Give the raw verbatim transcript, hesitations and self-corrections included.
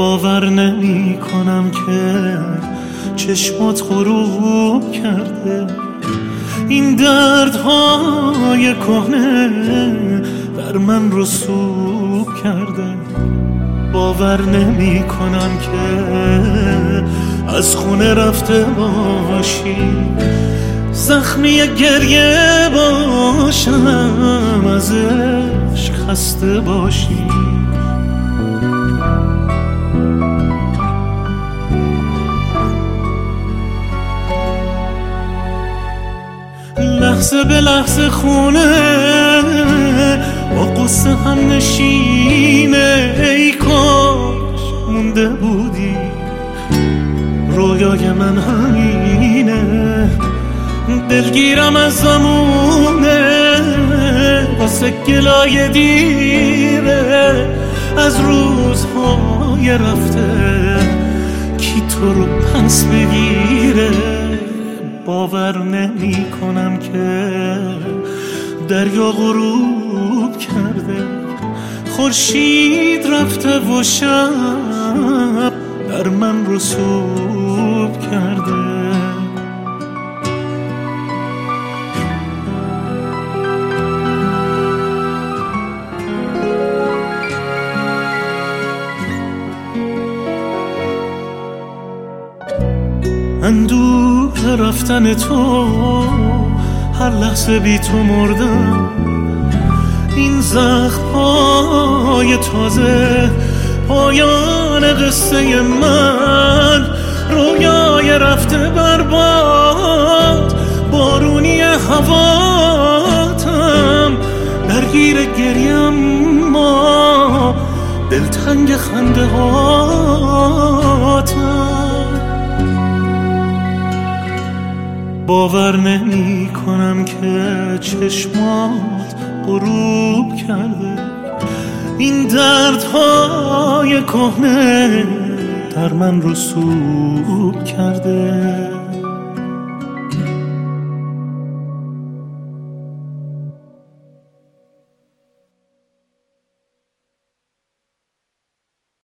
باور نمی کنم که چشمات غروب کرده. این دردهای کهنه در من رسوب کرده. باور نمی کنم که از خونه رفته باشی، زخمی گریه باشم، از عشق خسته باشی. لحظه به لحظه خونه با قصه هم نشینه. ای کاش مونده بودی، رویای من همینه. دلگیرم از زمونه واسه گلای دیره، از روزهای رفته کی تو رو پس بگیره. باور نمی کنم که دریا غروب کرده، خورشید رفته و شب در من رسوب کرده. اندوه رفتن تو، هر لحظه بی تو مردم. این زخم‌های تازه پایان قصه من، رویای رفته برباد، بارونی هواتم، درگیر گریم ما، دلتنگ خنده هاتم. باور نمی کنم که چشمات غروب کرده. این دردهای کهنه در من رسوب کرده.